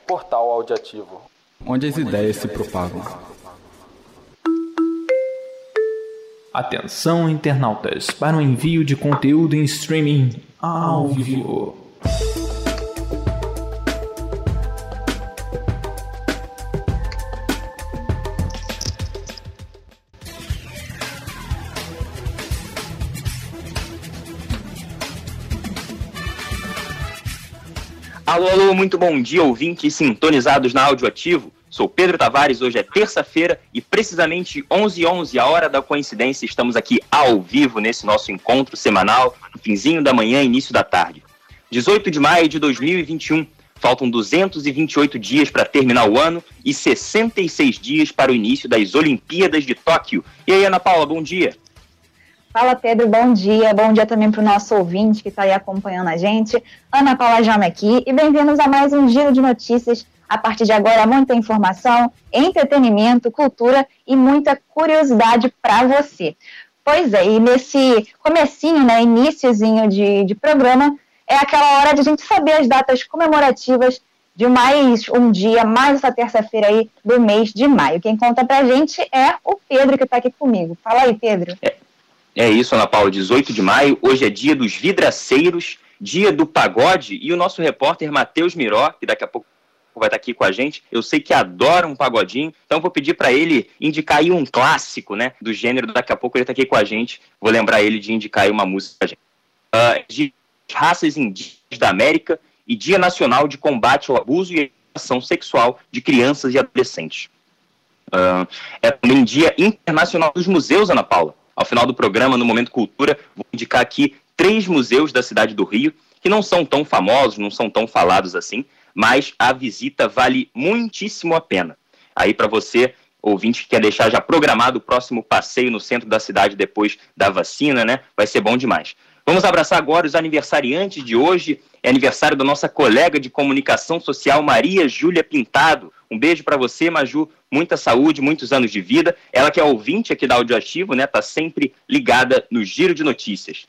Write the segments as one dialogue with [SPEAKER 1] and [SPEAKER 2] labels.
[SPEAKER 1] Portal Audiativo,
[SPEAKER 2] onde as ideias se propagam.
[SPEAKER 3] Atenção, internautas, para o envio de conteúdo em streaming ao vivo.
[SPEAKER 4] Alô, muito bom dia, ouvintes sintonizados na Audioativo. Sou Pedro Tavares, hoje é terça-feira e precisamente 11h11, a hora da coincidência, estamos aqui ao vivo nesse nosso encontro semanal, no finzinho da manhã, início da tarde. 18 de maio de 2021, faltam 228 dias para terminar o ano e 66 dias para o início das Olimpíadas de Tóquio. E aí, Ana Paula, bom dia.
[SPEAKER 5] Fala, Pedro, bom dia também para o nosso ouvinte que está aí acompanhando a gente. Ana Paula Jame aqui e bem-vindos a mais um Giro de Notícias. A partir de agora, muita informação, entretenimento, cultura e muita curiosidade para você. Pois é, e nesse comecinho, né, iniciozinho de programa, é aquela hora de a gente saber as datas comemorativas de mais um dia, mais essa terça-feira aí do mês de maio. Quem conta pra gente é o Pedro, que está aqui comigo. Fala aí, Pedro.
[SPEAKER 4] É isso, Ana Paula, 18 de maio, hoje é dia dos vidraceiros, dia do pagode, e o nosso repórter Matheus Miró, que daqui a pouco vai estar aqui com a gente, eu sei que adora um pagodinho, então vou pedir para ele indicar aí um clássico, né, do gênero, daqui a pouco ele está aqui com a gente, vou lembrar ele de indicar aí uma música pra gente. De raças indígenas da América e Dia Nacional de Combate ao Abuso e Exploração Sexual de Crianças e Adolescentes. É também Dia Internacional dos Museus, Ana Paula. Ao final do programa, no Momento Cultura, vou indicar aqui 3 museus da cidade do Rio, que não são tão famosos, não são tão falados assim, mas a visita vale muitíssimo a pena. Aí para você, ouvinte que quer deixar já programado o próximo passeio no centro da cidade depois da vacina, né? Vai ser bom demais. Vamos abraçar agora os aniversariantes de hoje. É aniversário da nossa colega de comunicação social, Maria Júlia Pintado. Um beijo para você, Maju. Muita saúde, muitos anos de vida. Ela que é ouvinte aqui da Audioativo, né? Tá sempre ligada no Giro de Notícias.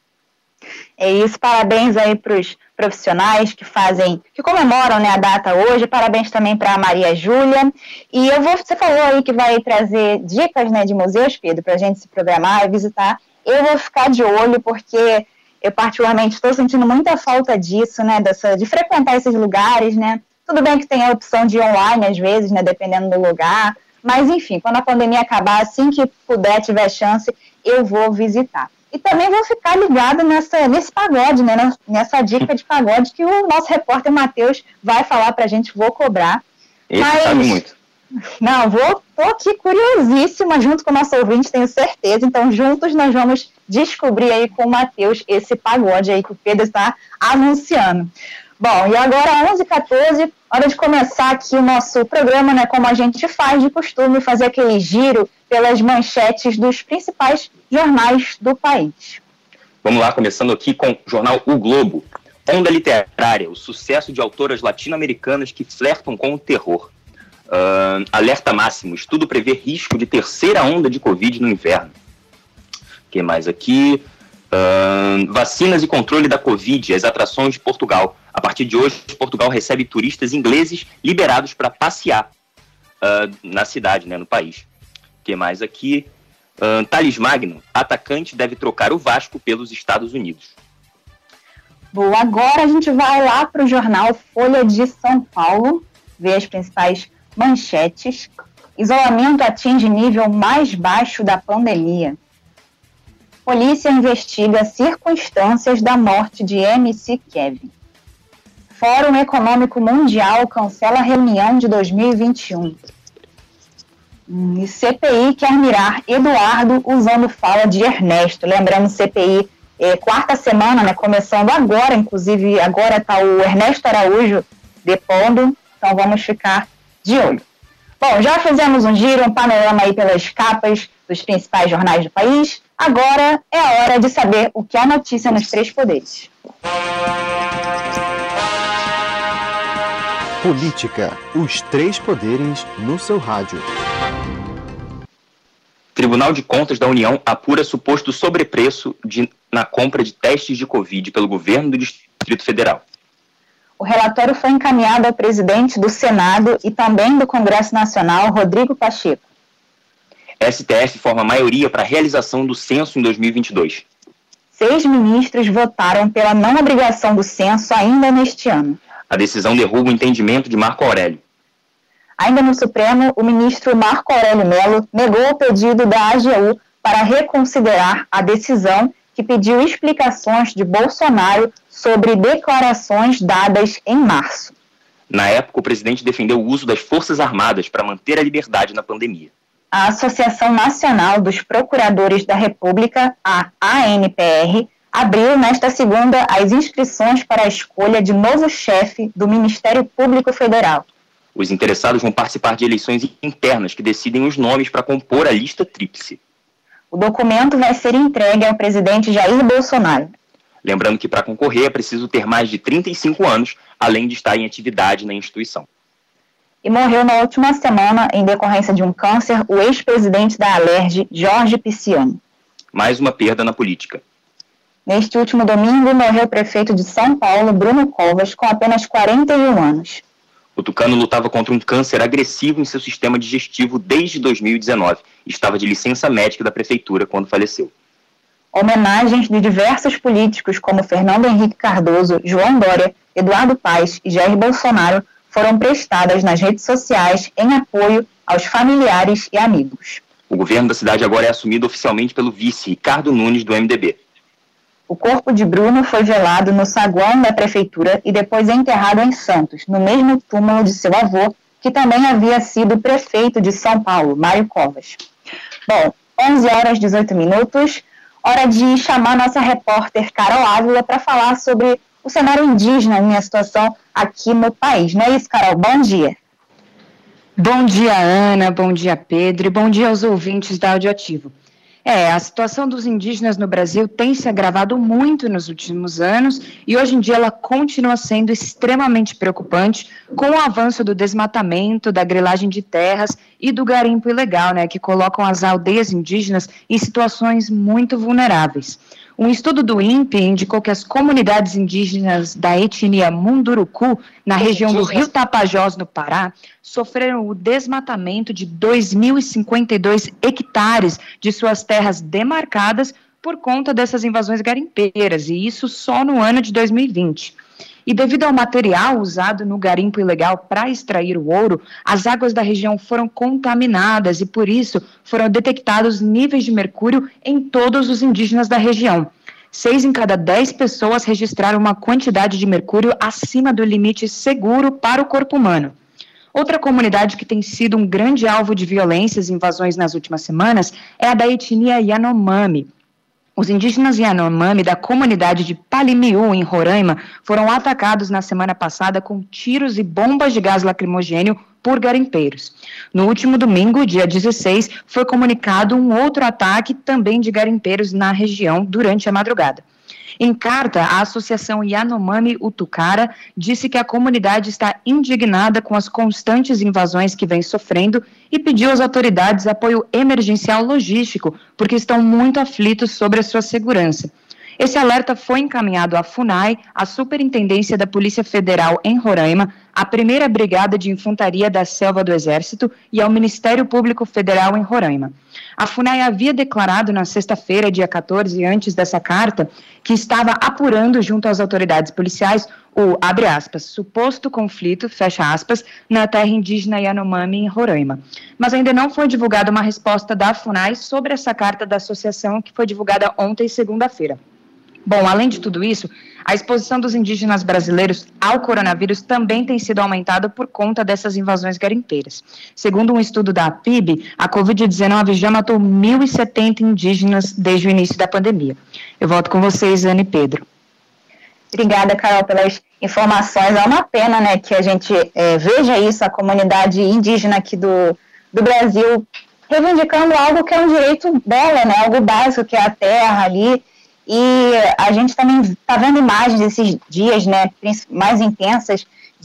[SPEAKER 5] É isso, parabéns aí para os profissionais que comemoram, né, a data hoje. Parabéns também para a Maria Júlia. E você falou aí que vai trazer dicas, né, de museus, Pedro, para a gente se programar e visitar. Eu vou ficar de olho porque eu particularmente estou sentindo muita falta disso, né, de frequentar esses lugares, né. Tudo bem que tem a opção de online às vezes, né, dependendo do lugar. Mas enfim, quando a pandemia acabar, assim que puder, tiver chance, eu vou visitar. E também vou ficar ligado nesse pagode, né, nessa dica de pagode que o nosso repórter Matheus vai falar pra gente, vou cobrar.
[SPEAKER 4] Ele sabe muito.
[SPEAKER 5] Não, tô aqui curiosíssima, junto com o nosso ouvinte, tenho certeza. Então, juntos nós vamos descobrir aí com o Matheus esse pagode aí que o Pedro está anunciando. Bom, e agora 11h14, hora de começar aqui o nosso programa, né, como a gente faz de costume, fazer aquele giro pelas manchetes dos principais jornais do país.
[SPEAKER 4] Vamos lá, começando aqui com o jornal O Globo. Onda literária, o sucesso de autoras latino-americanas que flertam com o terror. Alerta máximo, estudo prevê risco de terceira onda de Covid no inverno. O que mais aqui? Vacinas e controle da Covid, as atrações de Portugal. A partir de hoje, Portugal recebe turistas ingleses liberados para passear na cidade, né, no país. O que mais aqui? Thales Magno, atacante deve trocar o Vasco pelos Estados Unidos.
[SPEAKER 5] Bom, agora a gente vai lá para o jornal Folha de São Paulo, ver as principais manchetes. Isolamento atinge nível mais baixo da pandemia. Polícia investiga circunstâncias da morte de MC Kevin. Fórum Econômico Mundial cancela reunião de 2021. E CPI quer mirar Eduardo usando fala de Ernesto. Lembrando, CPI, quarta semana, né, começando agora, inclusive agora está o Ernesto Araújo depondo, então vamos ficar de olho. Bom, já fizemos um giro, um panorama aí pelas capas dos principais jornais do país. Agora é a hora de saber o que é notícia nos 3 poderes.
[SPEAKER 6] Política, os 3 poderes no seu rádio.
[SPEAKER 4] Tribunal de Contas da União apura suposto sobrepreço na compra de testes de Covid pelo governo do Distrito Federal.
[SPEAKER 5] O relatório foi encaminhado ao presidente do Senado e também do Congresso Nacional, Rodrigo Pacheco.
[SPEAKER 4] STF forma maioria para a realização do censo em 2022.
[SPEAKER 5] 6 ministros votaram pela não obrigação do censo ainda neste ano.
[SPEAKER 4] A decisão derruba o entendimento de Marco Aurélio.
[SPEAKER 5] Ainda no Supremo, o ministro Marco Aurélio Mello negou o pedido da AGU para reconsiderar a decisão que pediu explicações de Bolsonaro sobre declarações dadas em março.
[SPEAKER 4] Na época, o presidente defendeu o uso das Forças Armadas para manter a liberdade na pandemia.
[SPEAKER 5] A Associação Nacional dos Procuradores da República, a ANPR, abriu nesta segunda as inscrições para a escolha de novo chefe do Ministério Público Federal.
[SPEAKER 4] Os interessados vão participar de eleições internas que decidem os nomes para compor a lista tríplice.
[SPEAKER 5] O documento vai ser entregue ao presidente Jair Bolsonaro.
[SPEAKER 4] Lembrando que para concorrer é preciso ter mais de 35 anos, além de estar em atividade na instituição.
[SPEAKER 5] E morreu na última semana, em decorrência de um câncer, o ex-presidente da Alerj, Jorge Pisciani.
[SPEAKER 4] Mais uma perda na política.
[SPEAKER 5] Neste último domingo, morreu o prefeito de São Paulo, Bruno Covas, com apenas 41 anos.
[SPEAKER 4] O tucano lutava contra um câncer agressivo em seu sistema digestivo desde 2019 e estava de licença médica da prefeitura quando faleceu.
[SPEAKER 5] Homenagens de diversos políticos como Fernando Henrique Cardoso, João Dória, Eduardo Paes e Jair Bolsonaro foram prestadas nas redes sociais em apoio aos familiares e amigos.
[SPEAKER 4] O governo da cidade agora é assumido oficialmente pelo vice Ricardo Nunes, do MDB.
[SPEAKER 5] O corpo de Bruno foi velado no saguão da prefeitura e depois enterrado em Santos, no mesmo túmulo de seu avô, que também havia sido prefeito de São Paulo, Mário Covas. Bom, 11h18, hora de chamar nossa repórter Carol Ávila para falar sobre o cenário indígena e a situação aqui no país. Não é isso, Carol? Bom dia.
[SPEAKER 1] Bom dia, Ana, bom dia, Pedro, e bom dia aos ouvintes da Audioativo. A situação dos indígenas no Brasil tem se agravado muito nos últimos anos e hoje em dia ela continua sendo extremamente preocupante com o avanço do desmatamento, da grilagem de terras e do garimpo ilegal, que colocam as aldeias indígenas em situações muito vulneráveis. Um estudo do INPE indicou que as comunidades indígenas da etnia Munduruku, na região do Rio Tapajós, no Pará, sofreram o desmatamento de 2.052 hectares de suas terras demarcadas por conta dessas invasões garimpeiras, e isso só no ano de 2020. E devido ao material usado no garimpo ilegal para extrair o ouro, as águas da região foram contaminadas e, por isso, foram detectados níveis de mercúrio em todos os indígenas da região. 6 em cada 10 pessoas registraram uma quantidade de mercúrio acima do limite seguro para o corpo humano. Outra comunidade que tem sido um grande alvo de violências e invasões nas últimas semanas é a da etnia Yanomami. Os indígenas Yanomami da comunidade de Palimiú, em Roraima, foram atacados na semana passada com tiros e bombas de gás lacrimogênio por garimpeiros. No último domingo, dia 16, foi comunicado um outro ataque também de garimpeiros na região durante a madrugada. Em carta, a Associação Yanomami Utucara disse que a comunidade está indignada com as constantes invasões que vem sofrendo e pediu às autoridades apoio emergencial logístico, porque estão muito aflitos sobre a sua segurança. Esse alerta foi encaminhado à FUNAI, à Superintendência da Polícia Federal em Roraima, à 1ª Brigada de Infantaria da Selva do Exército e ao Ministério Público Federal em Roraima. A FUNAI havia declarado na sexta-feira, dia 14, antes dessa carta, que estava apurando junto às autoridades policiais o, abre aspas, suposto conflito, fecha aspas, na terra indígena Yanomami em Roraima. Mas ainda não foi divulgada uma resposta da FUNAI sobre essa carta da associação que foi divulgada ontem, segunda-feira. Bom, além de tudo isso, a exposição dos indígenas brasileiros ao coronavírus também tem sido aumentada por conta dessas invasões garimpeiras. Segundo um estudo da PIB, a Covid-19 já matou 1.070 indígenas desde o início da pandemia. Eu volto com vocês, Ana e Pedro.
[SPEAKER 5] Obrigada, Carol, pelas informações. É uma pena, que a gente veja isso, a comunidade indígena aqui do Brasil reivindicando algo que é um direito dela, algo básico, que é a terra ali. E a gente também está vendo imagens desses dias, mais intensas,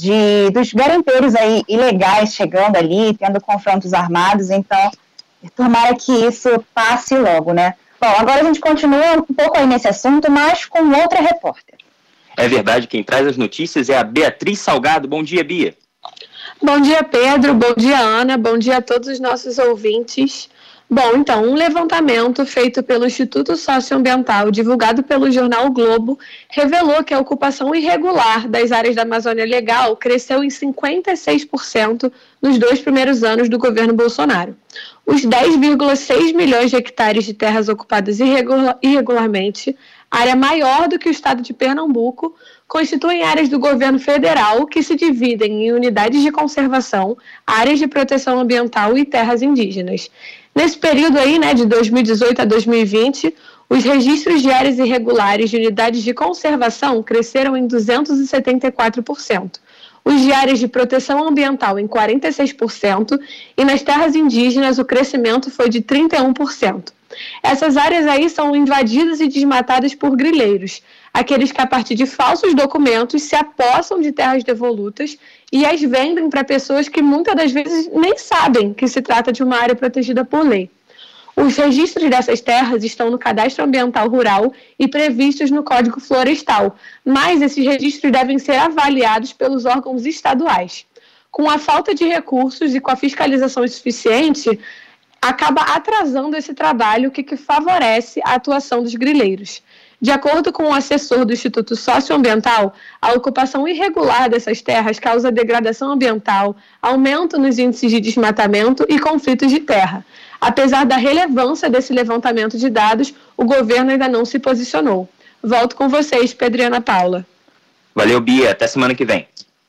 [SPEAKER 5] dos garimpeiros aí ilegais chegando ali, tendo confrontos armados. Então, tomara que isso passe logo, Bom, agora a gente continua um pouco aí nesse assunto, mas com outra repórter.
[SPEAKER 4] É verdade, quem traz as notícias é a Beatriz Salgado. Bom dia, Bia.
[SPEAKER 7] Bom dia, Pedro. Bom dia, Ana. Bom dia a todos os nossos ouvintes. Bom, então, um levantamento feito pelo Instituto Socioambiental, divulgado pelo jornal o Globo, revelou que a ocupação irregular das áreas da Amazônia Legal cresceu em 56% nos 2 primeiros anos do governo Bolsonaro. Os 10,6 milhões de hectares de terras ocupadas irregularmente, área maior do que o estado de Pernambuco, constituem áreas do governo federal que se dividem em unidades de conservação, áreas de proteção ambiental e terras indígenas. Nesse período aí, de 2018 a 2020, os registros de áreas irregulares de unidades de conservação cresceram em 274%, os de áreas de proteção ambiental em 46% e nas terras indígenas o crescimento foi de 31%. Essas áreas aí são invadidas e desmatadas por grileiros, aqueles que a partir de falsos documentos se apossam de terras devolutas e as vendem para pessoas que muitas das vezes nem sabem que se trata de uma área protegida por lei. Os registros dessas terras estão no Cadastro Ambiental Rural e previstos no Código Florestal, mas esses registros devem ser avaliados pelos órgãos estaduais. Com a falta de recursos e com a fiscalização insuficiente, acaba atrasando esse trabalho que favorece a atuação dos grileiros. De acordo com o assessor do Instituto Socioambiental, a ocupação irregular dessas terras causa degradação ambiental, aumento nos índices de desmatamento e conflitos de terra. Apesar da relevância desse levantamento de dados, o governo ainda não se posicionou. Volto com vocês, Pedro e Ana Paula.
[SPEAKER 4] Valeu, Bia. Até semana que vem.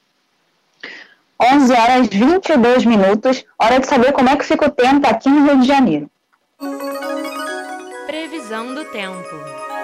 [SPEAKER 5] 11 horas e 22 minutos. Hora de saber como é que fica o tempo aqui no Rio de Janeiro.
[SPEAKER 8] Previsão do tempo.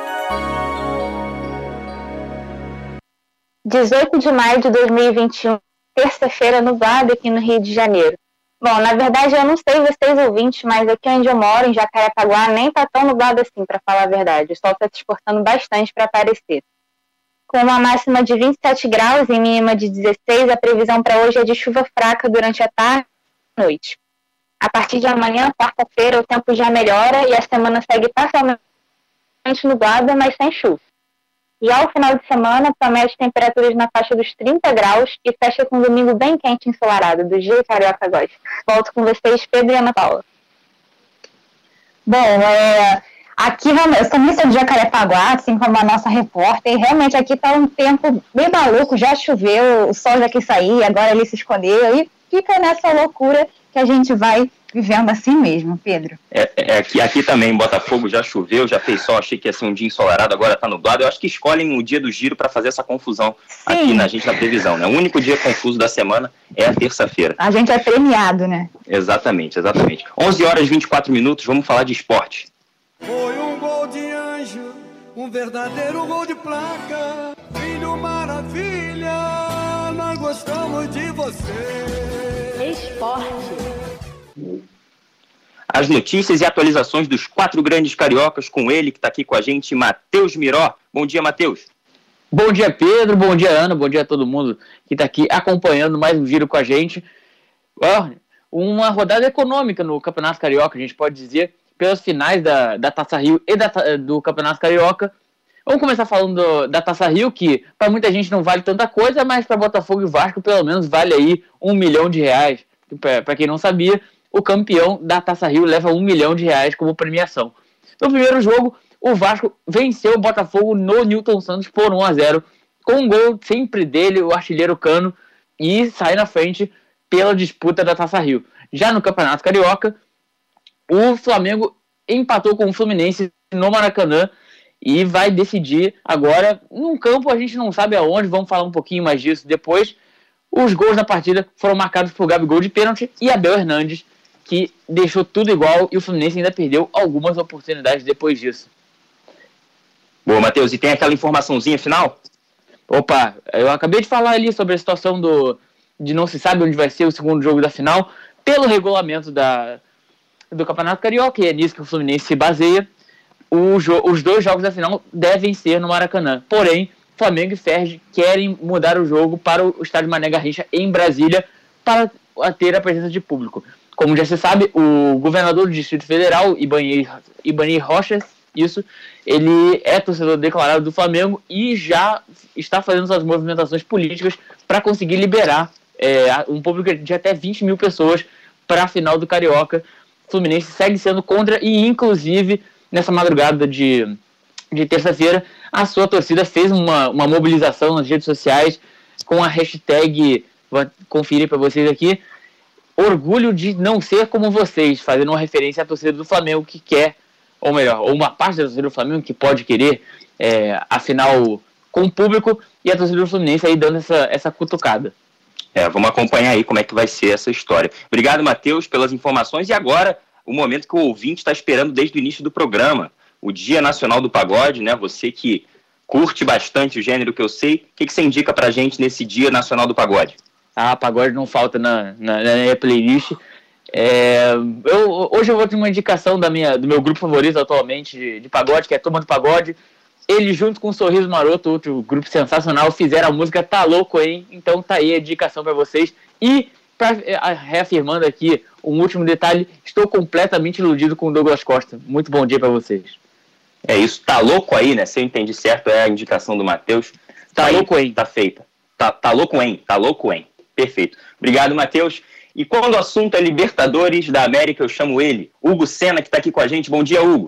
[SPEAKER 5] 18 de maio de 2021, terça-feira, nublado aqui no Rio de Janeiro. Bom, na verdade eu não sei vocês ouvintes, mas aqui onde eu moro, em Jacarepaguá, nem tá tão nublado assim, para falar a verdade. O sol está se esforçando bastante para aparecer. Com uma máxima de 27 graus e mínima de 16, a previsão para hoje é de chuva fraca durante a tarde e a noite. A partir de amanhã, quarta-feira, o tempo já melhora e a semana segue parcialmente nublada, mas sem chuva. Já o final de semana promete temperaturas na faixa dos 30 graus e fecha com um domingo bem quente e ensolarado, do jeito carioca gosta. Volto com vocês, Pedro e Ana Paula.
[SPEAKER 1] Bom, aqui eu também sou de Jacarepaguá, assim como a nossa repórter, e realmente aqui está um tempo bem maluco, já choveu, o sol já quis sair, agora ele se escondeu, e fica nessa loucura que a gente vai vivendo assim mesmo, Pedro.
[SPEAKER 4] Aqui também em Botafogo já choveu, já fez sol, achei que ia ser um dia ensolarado, agora tá nublado. Eu acho que escolhem o dia do giro para fazer essa confusão. Sim. Aqui na previsão, né? O único dia confuso da semana é a terça-feira.
[SPEAKER 1] A gente é premiado, né?
[SPEAKER 4] Exatamente. 11 horas e 24 minutos, vamos falar de esporte.
[SPEAKER 9] Foi um gol de anjo, um verdadeiro gol de placa. Filho maravilha, nós gostamos de você.
[SPEAKER 8] Esporte.
[SPEAKER 4] As notícias e atualizações dos 4 grandes cariocas, com ele que está aqui com a gente, Matheus Miró. Bom dia, Matheus.
[SPEAKER 10] Bom dia, Pedro. Bom dia, Ana. Bom dia a todo mundo que está aqui acompanhando mais um giro com a gente. Uma rodada econômica no Campeonato Carioca, a gente pode dizer, pelas finais da Taça Rio e do Campeonato Carioca. Vamos começar falando da Taça Rio, que para muita gente não vale tanta coisa, mas para Botafogo e Vasco pelo menos vale aí R$1 milhão. Para quem não sabia, o campeão da Taça Rio leva R$1 milhão como premiação. No primeiro jogo, o Vasco venceu o Botafogo no Newton Santos por 1-0, com um gol sempre dele, o artilheiro Cano, e sai na frente pela disputa da Taça Rio. Já no Campeonato Carioca, o Flamengo empatou com o Fluminense no Maracanã e vai decidir agora num campo, a gente não sabe aonde, vamos falar um pouquinho mais disso depois. Os gols da partida foram marcados por Gabigol de pênalti e Abel Hernandes, que deixou tudo igual, e o Fluminense ainda perdeu algumas oportunidades depois disso.
[SPEAKER 4] Boa, Matheus, e tem aquela informaçãozinha final?
[SPEAKER 10] Opa, eu acabei de falar ali sobre a situação de não se sabe onde vai ser o segundo jogo da final, pelo regulamento do Campeonato Carioca, e é nisso que o Fluminense se baseia. Os 2 jogos da final devem ser no Maracanã, porém, Flamengo e Ferdi querem mudar o jogo para o estádio Mané Garrincha em Brasília para ter a presença de público. Como já se sabe, o governador do Distrito Federal, Ibanez Rocha, isso, ele é torcedor declarado do Flamengo e já está fazendo suas movimentações políticas para conseguir liberar um público de até 20 mil pessoas para a final do Carioca. O Fluminense segue sendo contra e, inclusive, nessa madrugada de terça-feira, a sua torcida fez uma mobilização nas redes sociais com a hashtag, vou conferir para vocês aqui, orgulho de não ser como vocês, fazendo uma referência à torcida do Flamengo que quer, ou melhor, ou uma parte da torcida do Flamengo que pode querer a final com o público, e a torcida do Fluminense aí dando essa cutucada.
[SPEAKER 4] Vamos acompanhar aí como é que vai ser essa história. Obrigado, Matheus, pelas informações. E agora, o momento que o ouvinte está esperando desde o início do programa, o Dia Nacional do Pagode, né? Você que curte bastante o gênero que eu sei, o que você indica pra gente nesse Dia Nacional do Pagode?
[SPEAKER 10] Pagode não falta na minha playlist. Hoje eu vou ter uma indicação do meu grupo favorito atualmente de pagode, que é Turma do Pagode. Eles, junto com o Sorriso Maroto, outro grupo sensacional, fizeram a música Tá Louco, hein? Então tá aí a indicação pra vocês. E, reafirmando aqui um último detalhe, estou completamente iludido com o Douglas Costa. Muito bom dia pra vocês.
[SPEAKER 4] É isso, Tá Louco aí, né? Se eu entendi certo, é a indicação do Matheus.
[SPEAKER 10] Tá louco, hein?
[SPEAKER 4] Tá feita. Tá louco, hein? Tá louco, hein? Perfeito. Obrigado, Matheus. E quando o assunto é Libertadores da América, eu chamo ele, Hugo Sena, que tá aqui com a gente. Bom dia, Hugo.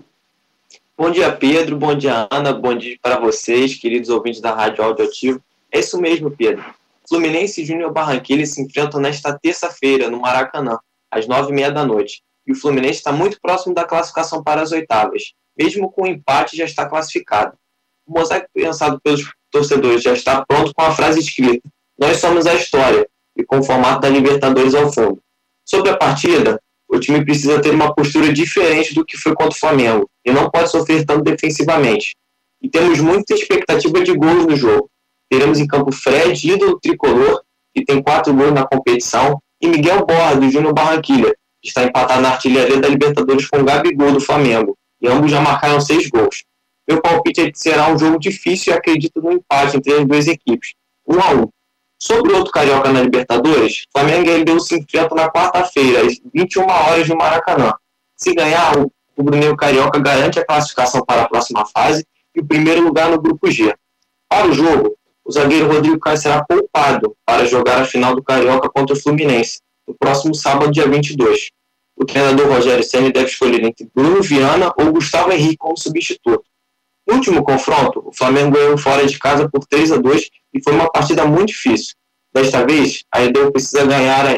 [SPEAKER 11] Bom dia, Pedro. Bom dia, Ana. Bom dia para vocês, queridos ouvintes da Rádio Audioativo. É isso mesmo, Pedro. Fluminense e Júnior Barranquilla se enfrentam nesta terça-feira, no Maracanã, às 9h30 da noite. E o Fluminense está muito próximo da classificação para as oitavas. Mesmo com o empate, já está classificado. O mosaico pensado pelos torcedores já está pronto com a frase escrita: "Nós somos a história", e com o formato da Libertadores ao fundo. Sobre a partida, o time precisa ter uma postura diferente do que foi contra o Flamengo e não pode sofrer tanto defensivamente. E temos muita expectativa de gols no jogo. Teremos em campo Fred, ídolo tricolor, que tem 4 gols na competição, e Miguel Borja, do Júnior Barranquilla, que está empatado na artilharia da Libertadores com o Gabigol, do Flamengo, e ambos já marcaram 6 gols. Meu palpite é que será um jogo difícil e acredito no empate entre as duas equipes, 1-1. Sobre o outro carioca na Libertadores, Flamengo e LDU se enfrentam na quarta-feira, às 21 horas no Maracanã. Se ganhar, o rubro-negro carioca garante a classificação para a próxima fase e o primeiro lugar no grupo G. Para o jogo, o zagueiro Rodrigo Caio será poupado para jogar a final do Carioca contra o Fluminense, no próximo sábado, dia 22. O treinador Rogério Ceni deve escolher entre Bruno Viana ou Gustavo Henrique como substituto. No último confronto, o Flamengo ganhou fora de casa por 3-2 e foi uma partida muito difícil. Desta vez, a LDU precisa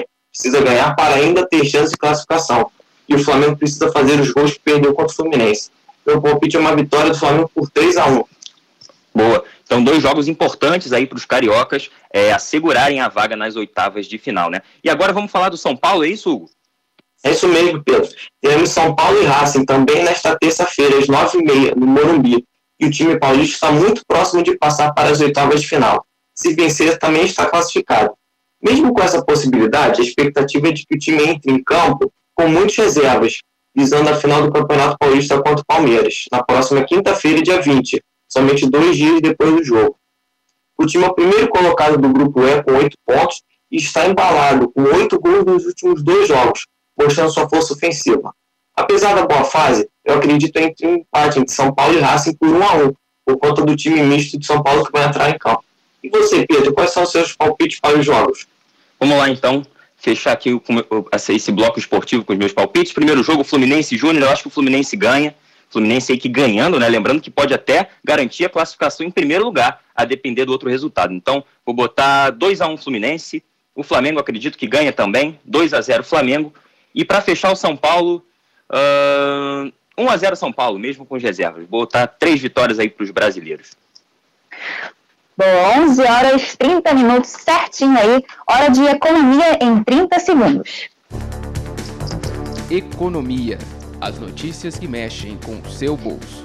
[SPEAKER 11] ganhar para ainda ter chance de classificação. E o Flamengo precisa fazer os gols que perdeu contra o Fluminense. Meu palpite é uma vitória do Flamengo por 3-1.
[SPEAKER 4] Boa. Então, 2 jogos importantes aí para os cariocas assegurarem a vaga nas oitavas de final, né? E agora vamos falar do São Paulo, é isso, Hugo?
[SPEAKER 11] É isso mesmo, Pedro. Teremos São Paulo e Racing também nesta terça-feira, às 9h30, no Morumbi. E o time paulista está muito próximo de passar para as oitavas de final. Se vencer, também está classificado. Mesmo com essa possibilidade, a expectativa é de que o time entre em campo com muitas reservas, visando a final do Campeonato Paulista contra o Palmeiras, na próxima quinta-feira, dia 20, somente 2 dias depois do jogo. O time é o primeiro colocado do Grupo E com 8 pontos e está embalado com 8 gols nos últimos 2 jogos, mostrando sua força ofensiva. Apesar da boa fase, eu acredito em um empate entre São Paulo e Racing por 1-1, por conta do time misto de São Paulo que vai entrar em campo. E você, Pedro, quais são os seus palpites para os jogos?
[SPEAKER 4] Vamos lá, então, fechar aqui esse bloco esportivo com os meus palpites. Primeiro jogo, Fluminense e Júnior, eu acho que o Fluminense ganha. Fluminense aí que ganhando, né? Lembrando que pode até garantir a classificação em primeiro lugar, a depender do outro resultado. Então, vou botar 2-1 Fluminense. O Flamengo acredito que ganha também, 2-0 Flamengo. E para fechar o São Paulo, 1-0 São Paulo, mesmo com as reservas. Vou botar 3 vitórias aí para os brasileiros.
[SPEAKER 5] Bom, 11h30 certinho aí, hora de economia em 30 segundos.
[SPEAKER 2] Economia, as notícias que mexem com o seu bolso.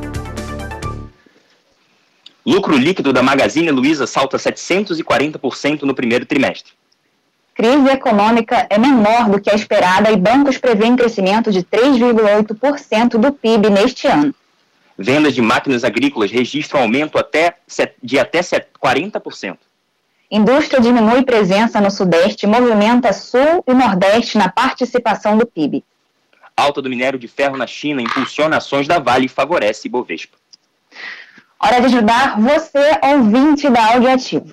[SPEAKER 4] Lucro líquido da Magazine Luiza salta 740% no primeiro trimestre.
[SPEAKER 5] Crise econômica é menor do que a esperada e bancos prevêem crescimento de 3,8% do PIB neste ano.
[SPEAKER 4] Vendas de máquinas agrícolas registram aumento de até 40%.
[SPEAKER 5] Indústria diminui presença no Sudeste e movimenta Sul e Nordeste na participação do PIB.
[SPEAKER 4] Alta do minério de ferro na China impulsiona ações da Vale e favorece Ibovespa.
[SPEAKER 5] Hora de ajudar você, ouvinte da Audioativo.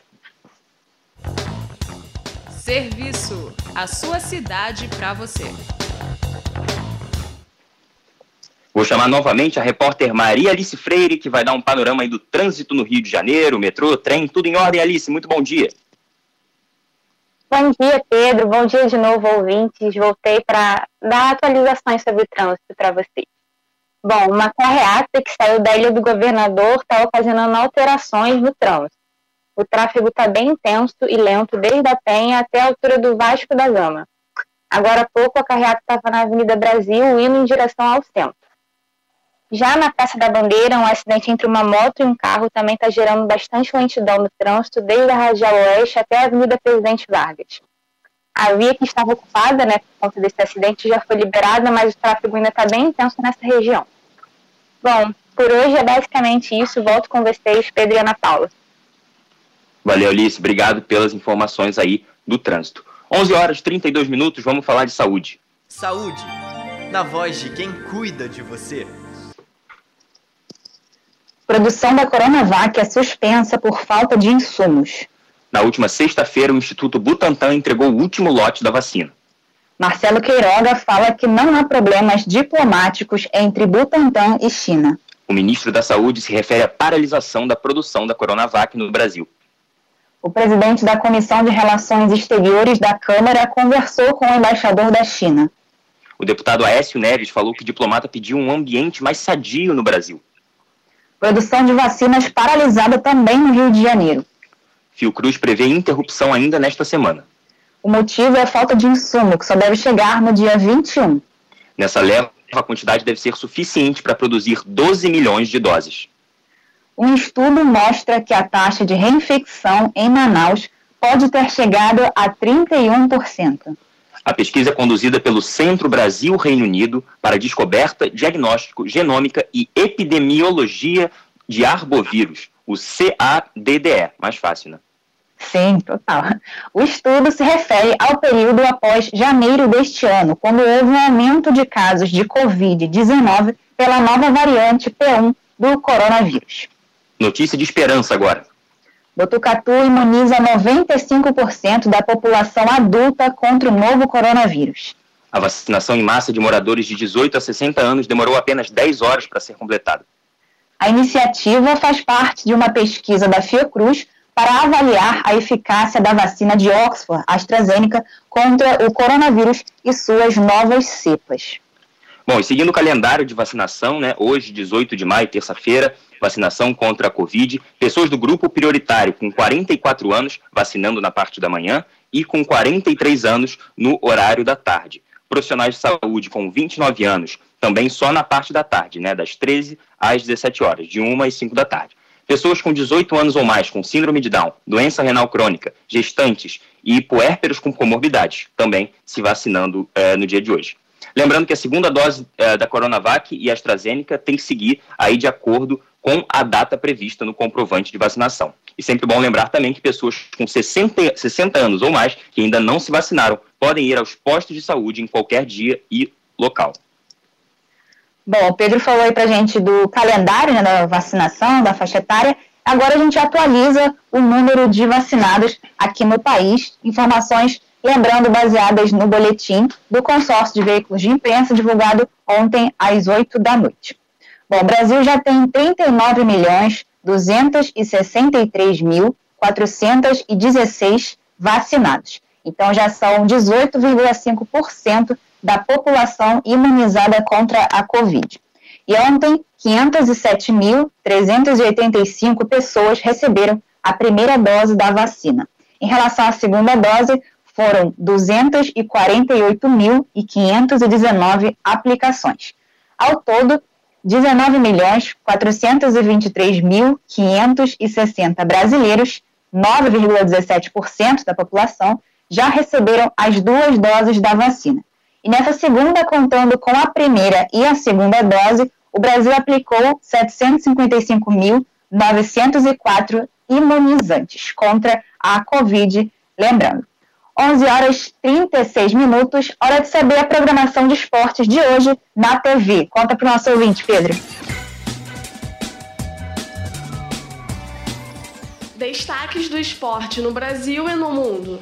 [SPEAKER 8] Serviço. A sua cidade para você.
[SPEAKER 4] Vou chamar novamente a repórter Maria Alice Freire, que vai dar um panorama aí do trânsito no Rio de Janeiro, metrô, trem, tudo em ordem. Alice, muito bom dia.
[SPEAKER 12] Bom dia, Pedro. Bom dia de novo, ouvintes. Voltei para dar atualizações sobre o trânsito para vocês. Bom, uma carreata que saiu da Ilha do Governador está ocasionando alterações no trânsito. O tráfego está bem intenso e lento desde a Penha até a altura do Vasco da Gama. Agora há pouco a carreata estava na Avenida Brasil indo em direção ao centro. Já na Praça da Bandeira, um acidente entre uma moto e um carro também está gerando bastante lentidão no trânsito desde a Radial Oeste até a Avenida Presidente Vargas. A via que estava ocupada, por conta desse acidente, já foi liberada, mas o tráfego ainda está bem intenso nessa região. Bom, por hoje é basicamente isso. Volto com vocês, Pedro e Ana Paula.
[SPEAKER 4] Valeu, Alice. Obrigado pelas informações aí do trânsito. 11 horas e 32 minutos, vamos falar de saúde.
[SPEAKER 13] Saúde, na voz de quem cuida de você.
[SPEAKER 5] Produção da Coronavac é suspensa por falta de insumos.
[SPEAKER 4] Na última sexta-feira, o Instituto Butantan entregou o último lote da vacina.
[SPEAKER 5] Marcelo Queiroga fala que não há problemas diplomáticos entre Butantan e China.
[SPEAKER 4] O ministro da Saúde se refere à paralisação da produção da Coronavac no Brasil.
[SPEAKER 5] O presidente da Comissão de Relações Exteriores da Câmara conversou com o embaixador da China.
[SPEAKER 4] O deputado Aécio Neves falou que o diplomata pediu um ambiente mais sadio no Brasil.
[SPEAKER 5] Produção de vacinas paralisada também no Rio de Janeiro.
[SPEAKER 4] Fiocruz prevê interrupção ainda nesta semana.
[SPEAKER 5] O motivo é a falta de insumo, que só deve chegar no dia 21.
[SPEAKER 4] Nessa leva, a quantidade deve ser suficiente para produzir 12 milhões de doses.
[SPEAKER 5] Um estudo mostra que a taxa de reinfecção em Manaus pode ter chegado a 31%.
[SPEAKER 4] A pesquisa é conduzida pelo Centro Brasil-Reino Unido para Descoberta, Diagnóstico, Genômica e Epidemiologia de Arbovírus, o CADDE. Mais fácil, né?
[SPEAKER 5] Sim, total. O estudo se refere ao período após janeiro deste ano, quando houve um aumento de casos de Covid-19 pela nova variante P1 do coronavírus.
[SPEAKER 4] Notícia de esperança agora.
[SPEAKER 5] Botucatu imuniza 95% da população adulta contra o novo coronavírus.
[SPEAKER 4] A vacinação em massa de moradores de 18 a 60 anos demorou apenas 10 horas para ser completada.
[SPEAKER 5] A iniciativa faz parte de uma pesquisa da Fiocruz para avaliar a eficácia da vacina de Oxford, AstraZeneca, contra o coronavírus e suas novas cepas.
[SPEAKER 4] Bom, e seguindo o calendário de vacinação, hoje, 18 de maio, terça-feira, vacinação contra a Covid, pessoas do grupo prioritário com 44 anos vacinando na parte da manhã e com 43 anos no horário da tarde. Profissionais de saúde com 29 anos também só na parte da tarde, das 13 às 17 horas, de 1 às 5 da tarde. Pessoas com 18 anos ou mais com síndrome de Down, doença renal crônica, gestantes e puérperos com comorbidades, também se vacinando no dia de hoje. Lembrando que a segunda dose da Coronavac e AstraZeneca tem que seguir aí de acordo com a data prevista no comprovante de vacinação. E sempre bom lembrar também que pessoas com 60 anos ou mais que ainda não se vacinaram podem ir aos postos de saúde em qualquer dia e local.
[SPEAKER 5] Bom, o Pedro falou aí pra gente do calendário da vacinação, da faixa etária. Agora a gente atualiza o número de vacinados aqui no país. Informações, lembrando, baseadas no boletim do consórcio de veículos de imprensa divulgado ontem às 8 da noite. Bom, o Brasil já tem 39.263.416 vacinados. Então já são 18,5% da população imunizada contra a Covid. E ontem, 507.385 pessoas receberam a primeira dose da vacina. Em relação à segunda dose, foram 248.519 aplicações. Ao todo, 19.423.560 brasileiros, 9,17% da população, já receberam as duas doses da vacina. E nessa segunda, contando com a primeira e a segunda dose, o Brasil aplicou 755.904 imunizantes contra a Covid, lembrando. 11 horas 36 minutos, hora de saber a programação de esportes de hoje na TV. Conta para o nosso ouvinte, Pedro.
[SPEAKER 7] Destaques do esporte no Brasil e no mundo.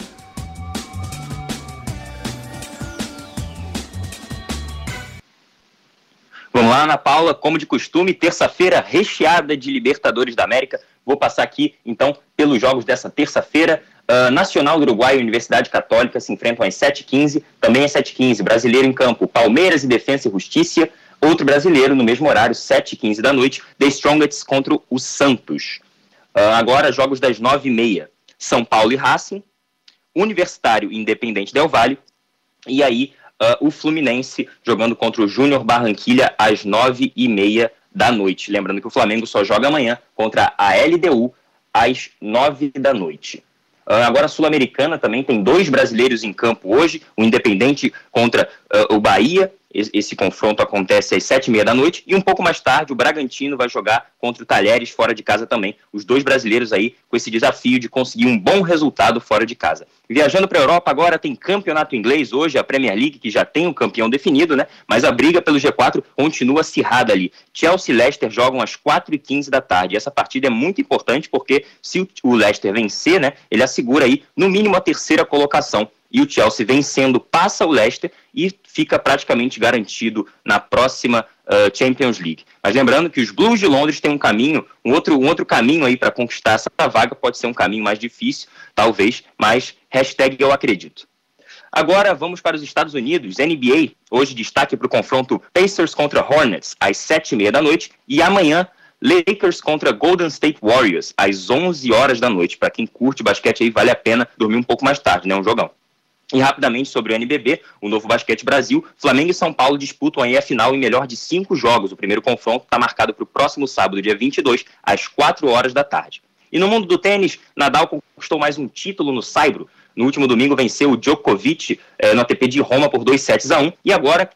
[SPEAKER 4] Vamos lá, Ana Paula, como de costume, terça-feira recheada de Libertadores da América. Vou passar aqui, então, pelos jogos dessa terça-feira. Nacional do Uruguai e Universidade Católica se enfrentam às 7h15, também às 7h15, brasileiro em campo, Palmeiras e Defensa e Justiça, outro brasileiro no mesmo horário, 7h15 da noite, The Strongest contra o Santos. Agora, jogos das 9h30, São Paulo e Racing, Universitário e Independente Del Valle, e aí o Fluminense jogando contra o Júnior Barranquilla às 9h30 da noite. Lembrando que o Flamengo só joga amanhã contra a LDU às 9h da noite. Agora a Sul-Americana também tem 2 brasileiros em campo hoje, o Independente contra o Bahia. Esse confronto acontece às 7h30 da noite. E um pouco mais tarde o Bragantino vai jogar contra o Talheres fora de casa também. Os 2 brasileiros aí com esse desafio de conseguir um bom resultado fora de casa. Viajando para a Europa agora tem campeonato inglês hoje, a Premier League, que já tem um campeão definido, né? Mas a briga pelo G4 continua acirrada ali. Chelsea e Leicester jogam às 4h15 da tarde. Essa partida é muito importante porque se o Leicester vencer, né? Ele assegura aí no mínimo a 3ª colocação. E o Chelsea vencendo passa o Leicester e fica praticamente garantido na próxima Champions League. Mas lembrando que os Blues de Londres têm um caminho, um outro caminho aí para conquistar essa vaga, pode ser um caminho mais difícil, talvez, mas #eu acredito. Agora vamos para os Estados Unidos, NBA, hoje destaque para o confronto Pacers contra Hornets, às 7h30 da noite, e amanhã Lakers contra Golden State Warriors, às 11 horas da noite. Para quem curte basquete aí, vale a pena dormir um pouco mais tarde, né? Um jogão. E rapidamente sobre o NBB, o Novo Basquete Brasil, Flamengo e São Paulo disputam aí a final em melhor de 5 jogos. O primeiro confronto está marcado para o próximo sábado, dia 22, às 4 horas da tarde. E no mundo do tênis, Nadal conquistou mais um título no saibro. No último domingo venceu o Djokovic no ATP de Roma por 2-7-1. E agora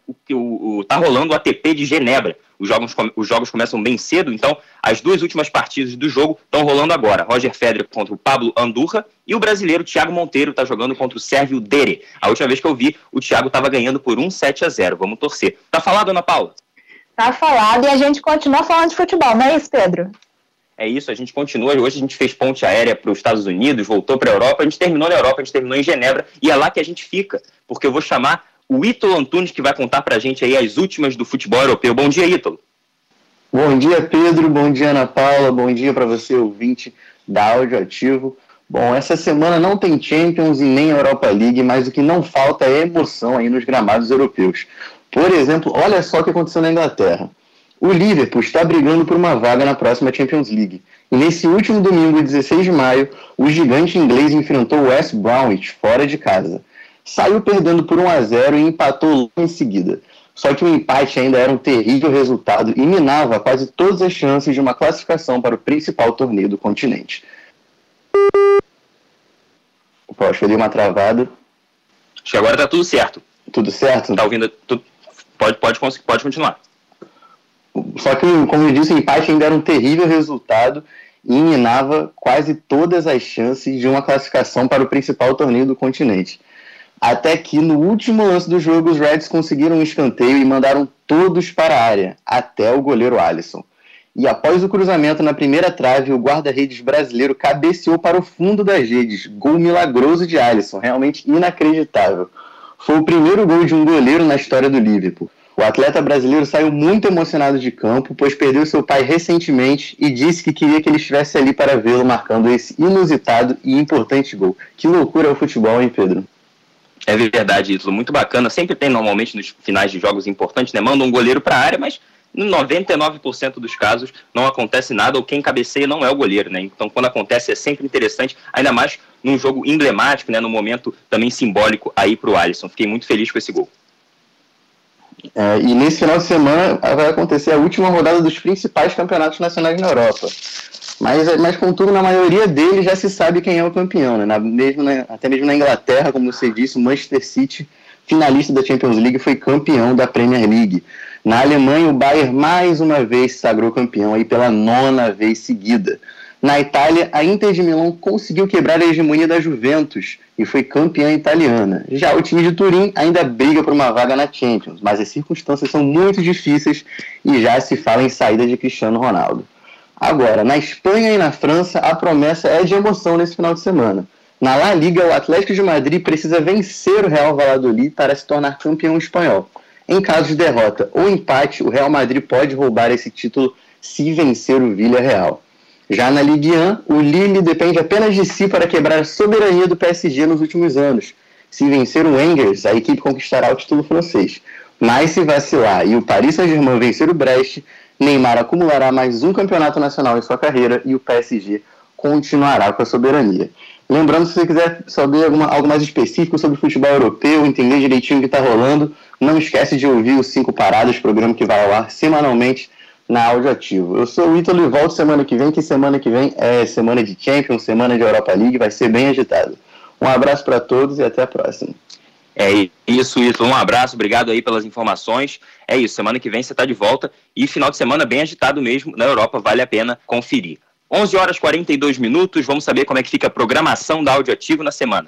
[SPEAKER 4] tá rolando o ATP de Genebra. Os jogos começam bem cedo, então as 2 últimas partidas do jogo estão rolando agora. Roger Federer contra o Pablo Andújar e o brasileiro Thiago Monteiro está jogando contra o Sérvio Dere. A última vez que eu vi, o Thiago estava ganhando por 7-0. Vamos torcer. Tá falado, Ana Paula?
[SPEAKER 5] Tá falado, e a gente continua falando de futebol, não é isso, Pedro?
[SPEAKER 4] É isso, a gente continua. Hoje a gente fez ponte aérea para os Estados Unidos, voltou para a Europa, a gente terminou na Europa, a gente terminou em Genebra, e é lá que a gente fica, porque eu vou chamar o Ítalo Antunes, que vai contar para a gente aí as últimas do futebol europeu. Bom dia, Ítalo.
[SPEAKER 14] Bom dia, Pedro. Bom dia, Ana Paula. Bom dia para você, ouvinte da Áudio Ativo. Bom, essa semana não tem Champions e nem Europa League, mas o que não falta é emoção aí nos gramados europeus. Por exemplo, olha só o que aconteceu na Inglaterra. O Liverpool está brigando por uma vaga na próxima Champions League. E nesse último domingo, 16 de maio, o gigante inglês enfrentou o West Bromwich fora de casa. Saiu perdendo por 1-0 e empatou logo em seguida. Só que o empate ainda era um terrível resultado e minava quase todas as chances de uma classificação para o principal torneio do continente. Opa, acho que eu dei uma travada.
[SPEAKER 4] Acho que agora está tudo certo.
[SPEAKER 14] Tudo certo?
[SPEAKER 4] Tá ouvindo? Pode continuar.
[SPEAKER 14] Só que, como eu disse, o empate ainda era um terrível resultado e minava quase todas as chances de uma classificação para o principal torneio do continente. Até que no último lance do jogo, os Reds conseguiram um escanteio e mandaram todos para a área, até o goleiro Alisson. E após o cruzamento na primeira trave, o guarda-redes brasileiro cabeceou para o fundo das redes. Gol milagroso de Alisson, realmente inacreditável. Foi o primeiro gol de um goleiro na história do Liverpool. O atleta brasileiro saiu muito emocionado de campo, pois perdeu seu pai recentemente e disse que queria que ele estivesse ali para vê-lo marcando esse inusitado e importante gol. Que loucura é o futebol, hein, Pedro?
[SPEAKER 4] É verdade, Ítalo. Muito bacana. Sempre tem, normalmente, nos finais de jogos importantes, né? Manda um goleiro para a área, mas no 99% dos casos não acontece nada, ou quem cabeceia não é o goleiro, né? Então, quando acontece, é sempre interessante, ainda mais num jogo emblemático, né? Num momento também simbólico aí para o Alisson. Fiquei muito feliz com esse gol.
[SPEAKER 14] E nesse final de semana vai acontecer a última rodada dos principais campeonatos nacionais na Europa. Mas contudo, na maioria deles já se sabe quem é o campeão, né? Até mesmo na Inglaterra, como você disse, o Manchester City, finalista da Champions League, foi campeão da Premier League. Na Alemanha, o Bayern mais uma vez se sagrou campeão aí pela 9ª vez seguida. Na Itália, a Inter de Milão conseguiu quebrar a hegemonia da Juventus e foi campeã italiana. Já o time de Turim ainda briga por uma vaga na Champions, mas as circunstâncias são muito difíceis e já se fala em saída de Cristiano Ronaldo. Agora, na Espanha e na França, a promessa é de emoção nesse final de semana. Na La Liga, o Atlético de Madrid precisa vencer o Real Valladolid para se tornar campeão espanhol. Em caso de derrota ou empate, o Real Madrid pode roubar esse título se vencer o Villarreal. Já na Ligue 1, o Lille depende apenas de si para quebrar a soberania do PSG nos últimos anos. Se vencer o Angers, a equipe conquistará o título francês. Mas se vacilar e o Paris Saint-Germain vencer o Brest, Neymar acumulará mais um campeonato nacional em sua carreira e o PSG continuará com a soberania. Lembrando, se você quiser saber algo mais específico sobre futebol europeu, entender direitinho o que está rolando, não esquece de ouvir o 5 Paradas, programa que vai ao ar semanalmente na Áudio Ativo. Eu sou o Ítalo e volto semana que vem, que semana que vem é semana de Champions, semana de Europa League, vai ser bem agitado. Um abraço para todos e até a próxima.
[SPEAKER 4] É isso, Ítalo. Um abraço, obrigado aí pelas informações. É isso, semana que vem você está de volta e final de semana bem agitado mesmo na Europa, vale a pena conferir. 11h42, vamos saber como é que fica a programação da Áudio Ativo na semana.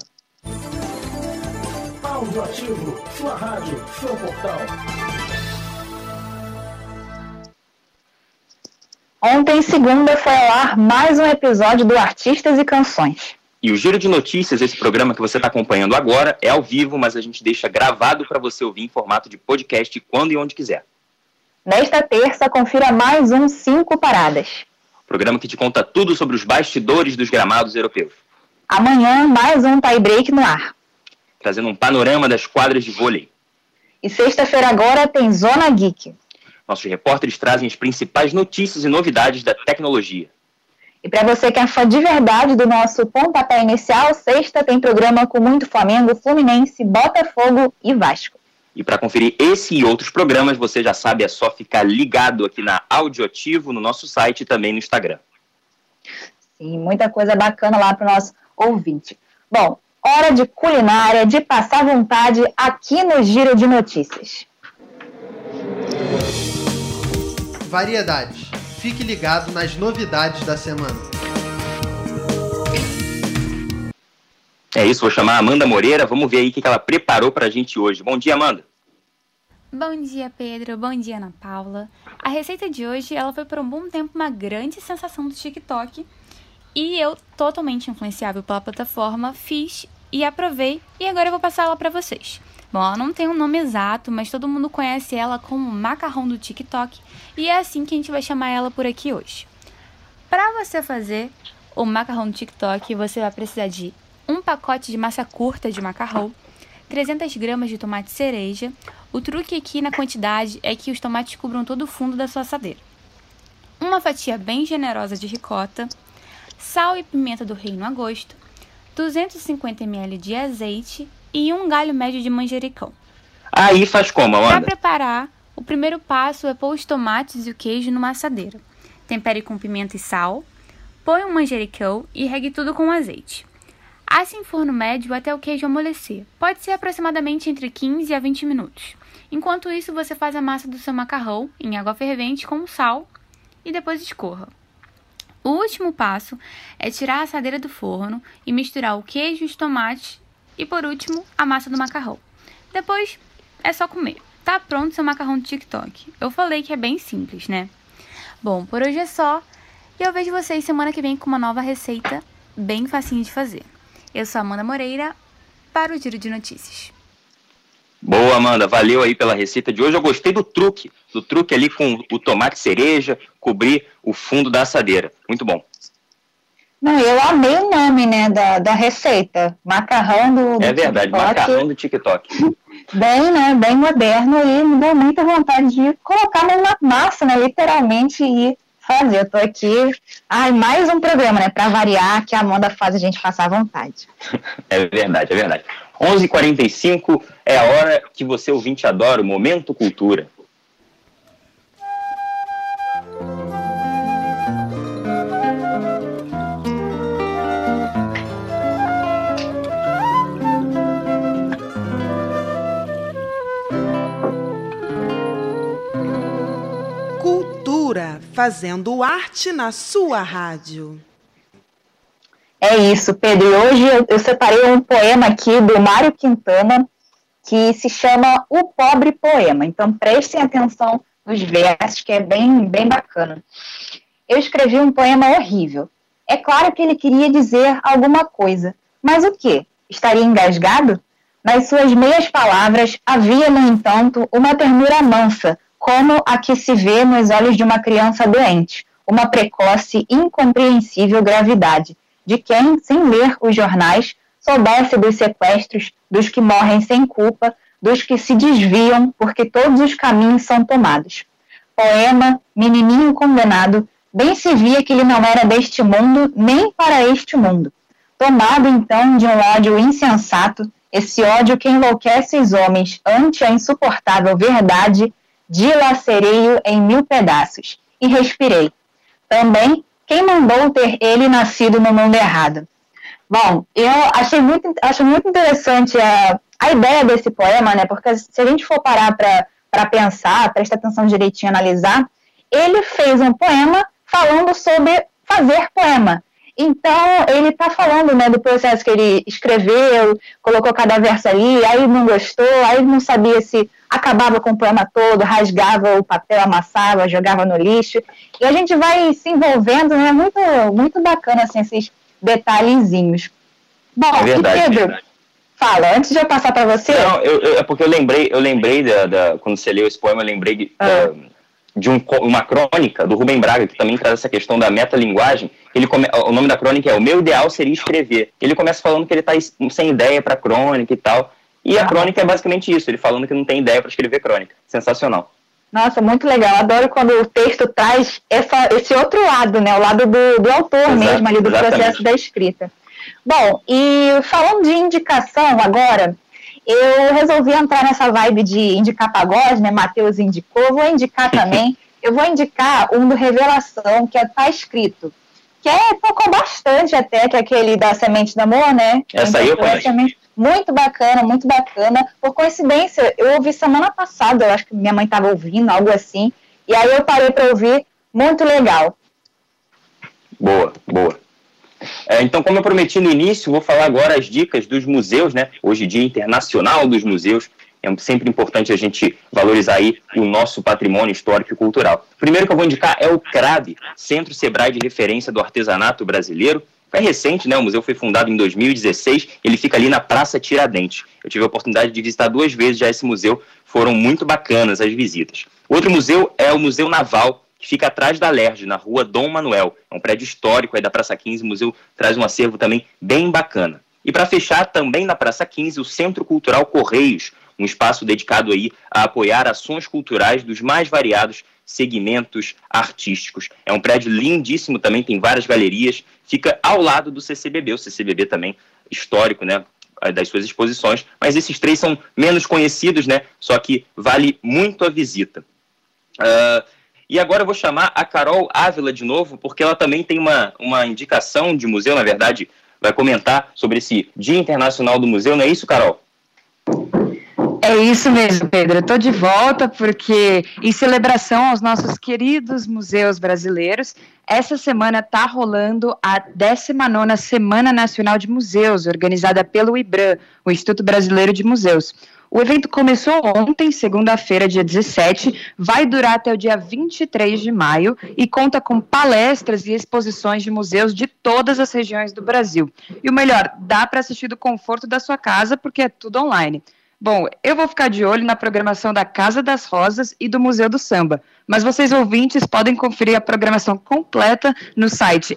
[SPEAKER 3] Áudio Ativo, sua rádio, seu portal.
[SPEAKER 5] Ontem, segunda, foi ao ar mais um episódio do Artistas e Canções.
[SPEAKER 4] E o Giro de Notícias, esse programa que você está acompanhando agora, é ao vivo, mas a gente deixa gravado para você ouvir em formato de podcast quando e onde quiser.
[SPEAKER 5] Nesta terça, confira mais um 5 Paradas.
[SPEAKER 4] Programa que te conta tudo sobre os bastidores dos gramados europeus.
[SPEAKER 5] Amanhã, mais um tie break no ar.
[SPEAKER 4] Trazendo um panorama das quadras de vôlei.
[SPEAKER 5] E sexta-feira agora tem Zona Geek.
[SPEAKER 4] Nossos repórteres trazem as principais notícias e novidades da tecnologia.
[SPEAKER 5] E para você que é fã de verdade do nosso pontapé inicial, sexta tem programa com muito Flamengo, Fluminense, Botafogo e Vasco.
[SPEAKER 4] E para conferir esse e outros programas, você já sabe, é só ficar ligado aqui na Áudio Ativo, no nosso site e também no Instagram.
[SPEAKER 5] Sim, muita coisa bacana lá para o nosso ouvinte. Bom, hora de culinária, de passar vontade aqui no Giro de Notícias.
[SPEAKER 13] Variedades. Fique ligado nas novidades da semana.
[SPEAKER 4] É isso, vou chamar a Amanda Moreira, vamos ver aí o que ela preparou pra gente hoje. Bom dia, Amanda.
[SPEAKER 15] Bom dia, Pedro. Bom dia, Ana Paula. A receita de hoje, ela foi por um bom tempo uma grande sensação do TikTok e eu, totalmente influenciável pela plataforma, fiz e aprovei e agora eu vou passar ela pra vocês. Bom, ela não tem um nome exato, mas todo mundo conhece ela como macarrão do TikTok e é assim que a gente vai chamar ela por aqui hoje. Para você fazer o macarrão do TikTok, você vai precisar de um pacote de massa curta de macarrão, 300 gramas de tomate cereja. O truque aqui na quantidade é que os tomates cubram todo o fundo da sua assadeira. Uma fatia bem generosa de ricota, sal e pimenta do reino a gosto, 250 ml de azeite e um galho médio de manjericão.
[SPEAKER 4] Aí faz como, Amanda?
[SPEAKER 15] Para preparar, o primeiro passo é pôr os tomates e o queijo numa assadeira. Tempere com pimenta e sal, põe um manjericão e regue tudo com azeite. Asse em forno médio até o queijo amolecer. Pode ser aproximadamente entre 15 a 20 minutos. Enquanto isso, você faz a massa do seu macarrão em água fervente com sal e depois escorra. O último passo é tirar a assadeira do forno e misturar o queijo e os tomates e, por último, a massa do macarrão. Depois, é só comer. Tá pronto seu macarrão do TikTok. Eu falei que é bem simples, né? Bom, por hoje é só. E eu vejo vocês semana que vem com uma nova receita bem facinho de fazer. Eu sou a Amanda Moreira para o Giro de Notícias.
[SPEAKER 4] Boa, Amanda. Valeu aí pela receita de hoje. Eu gostei do truque ali com o tomate cereja, cobrir o fundo da assadeira. Muito bom.
[SPEAKER 5] Não, eu amei o nome, né, da receita. Macarrão do
[SPEAKER 4] É verdade,
[SPEAKER 5] TikTok.
[SPEAKER 4] macarrão do TikTok.
[SPEAKER 5] Bem, né, bem moderno e me deu muita vontade de colocar numa massa, né, literalmente, e fazer. Eu tô aqui, mais um programa, né, pra variar, que a Amanda faz a gente passar vontade.
[SPEAKER 4] É verdade, é verdade. 11h45 é a hora que você ouvinte adora, o Momento Cultura.
[SPEAKER 16] Cultura, fazendo arte na sua rádio.
[SPEAKER 5] É isso, Pedro. E hoje eu separei um poema aqui do Mário Quintana, que se chama O Pobre Poema. Então prestem atenção nos versos, que é bem bacana. Eu escrevi um poema horrível. É claro que ele queria dizer alguma coisa. Mas o quê? Estaria engasgado? Nas suas meias palavras havia, no entanto, uma ternura mansa, como a que se vê nos olhos de uma criança doente, uma precoce, incompreensível gravidade, de quem, sem ler os jornais, soubesse dos sequestros, dos que morrem sem culpa, dos que se desviam porque todos os caminhos são tomados. Poema, menininho condenado, bem se via que ele não era deste mundo, nem para este mundo. Tomado, então, de um ódio insensato, esse ódio que enlouquece os homens ante a insuportável verdade, dilacerei-o em 1000 pedaços. E respirei. Também, quem mandou ter ele nascido no mundo errado? Bom, eu acho muito interessante a ideia desse poema, né? Porque se a gente for parar para pensar, prestar atenção direitinho, analisar, ele fez um poema falando sobre fazer poema. Então, ele está falando, né, do processo que ele escreveu, colocou cada verso ali, aí não gostou, aí não sabia se acabava com o poema todo, rasgava o papel, amassava, jogava no lixo. E a gente vai se envolvendo, né, muito bacana, assim, esses detalhezinhos. Bom,
[SPEAKER 4] é verdade,
[SPEAKER 5] e Pedro,
[SPEAKER 4] verdade.
[SPEAKER 5] Fala, antes de eu passar para você...
[SPEAKER 4] Não, é porque eu lembrei quando você leu esse poema, eu lembrei de uma crônica do Rubem Braga, que também traz essa questão da metalinguagem. O nome da crônica é O Meu Ideal Seria Escrever. Ele começa falando que ele está sem ideia para crônica e tal. E a crônica é basicamente isso, ele falando que não tem ideia para escrever crônica. Sensacional.
[SPEAKER 5] Nossa, muito legal. Adoro quando o texto traz esse outro lado, né? O lado do autor mesmo, ali do processo da escrita. Bom, e falando de indicação agora, eu resolvi entrar nessa vibe de indicar pagode, né? Matheus indicou, vou indicar também. Eu vou indicar um do Revelação, que Tá Escrito. Que tocou bastante até, que é aquele da Semente do Amor, né?
[SPEAKER 4] Essa aí eu conheço.
[SPEAKER 5] Muito bacana, muito bacana. Por coincidência, eu ouvi semana passada, eu acho que minha mãe estava ouvindo, algo assim. E aí eu parei para ouvir, muito legal.
[SPEAKER 4] Boa. Então, como eu prometi no início, vou falar agora as dicas dos museus, né? Hoje, Dia Internacional dos Museus. É sempre importante a gente valorizar aí o nosso patrimônio histórico e cultural. O primeiro que eu vou indicar é o CRAB, Centro Sebrae de Referência do Artesanato Brasileiro. É recente, né? O museu foi fundado em 2016, ele fica ali na Praça Tiradentes. Eu tive a oportunidade de visitar 2 vezes já esse museu, foram muito bacanas as visitas. Outro museu é o Museu Naval, que fica atrás da Alerj, na rua Dom Manuel. É um prédio histórico aí da Praça 15, o museu traz um acervo também bem bacana. E para fechar, também na Praça 15, o Centro Cultural Correios, um espaço dedicado aí a apoiar ações culturais dos mais variados segmentos artísticos. É um prédio lindíssimo também, tem várias galerias, fica ao lado do CCBB, o CCBB também histórico, né, das suas exposições, mas esses 3 são menos conhecidos, né, só que vale muito a visita. E agora eu vou chamar a Carol Ávila de novo, porque ela também tem uma indicação de museu, na verdade, vai comentar sobre esse Dia Internacional do Museu, não é isso, Carol?
[SPEAKER 1] É isso mesmo, Pedro. Eu estou de volta porque, em celebração aos nossos queridos museus brasileiros, essa semana está rolando a 19ª Semana Nacional de Museus, organizada pelo IBRAM, o Instituto Brasileiro de Museus. O evento começou ontem, segunda-feira, dia 17, vai durar até o dia 23 de maio e conta com palestras e exposições de museus de todas as regiões do Brasil. E o melhor, dá para assistir do conforto da sua casa, porque é tudo online. Bom, eu vou ficar de olho na programação da Casa das Rosas e do Museu do Samba, mas vocês ouvintes podem conferir a programação completa no site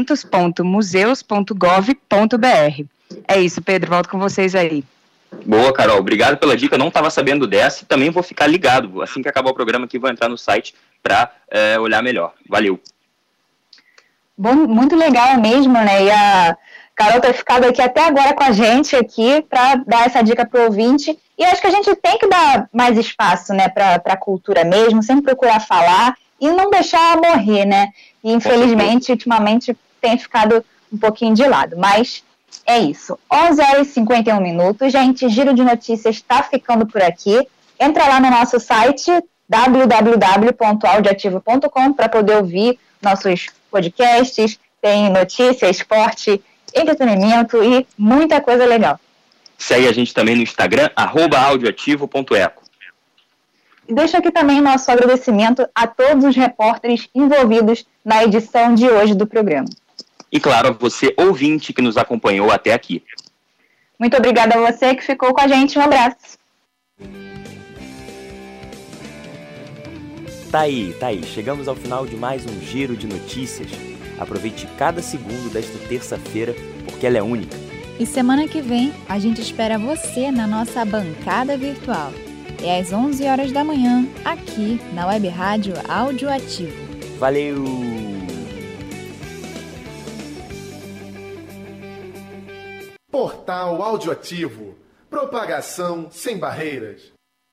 [SPEAKER 1] eventos.museus.gov.br. É isso, Pedro, volto com vocês aí.
[SPEAKER 4] Boa, Carol, obrigado pela dica, eu não estava sabendo dessa e também vou ficar ligado, assim que acabar o programa aqui vou entrar no site para olhar melhor. Valeu.
[SPEAKER 5] Bom, muito legal mesmo, né, e a Carol ter ficado aqui até agora com a gente aqui para dar essa dica para o ouvinte. E acho que a gente tem que dar mais espaço, né, para a cultura mesmo, sempre procurar falar e não deixar morrer, né? E infelizmente, ultimamente, tem ficado um pouquinho de lado. Mas é isso. 11h51, gente. Giro de Notícias está ficando por aqui. Entra lá no nosso site www.audioativo.com para poder ouvir nossos podcasts. Tem notícia, esporte entretenimento e muita coisa legal.
[SPEAKER 4] Segue a gente também no Instagram, @audioativo.eco.
[SPEAKER 5] E deixo aqui também nosso agradecimento a todos os repórteres envolvidos na edição de hoje do programa.
[SPEAKER 4] E claro, a você, ouvinte, que nos acompanhou até aqui.
[SPEAKER 5] Muito obrigada a você que ficou com a gente. Um abraço.
[SPEAKER 6] Tá aí. Chegamos ao final de mais um Giro de Notícias. Aproveite cada segundo desta terça-feira, porque ela é única.
[SPEAKER 16] E semana que vem, a gente espera você na nossa bancada virtual. É às 11 horas da manhã, aqui na Web Rádio Audioativo.
[SPEAKER 6] Valeu!
[SPEAKER 17] Portal Audioativo. Propagação sem barreiras.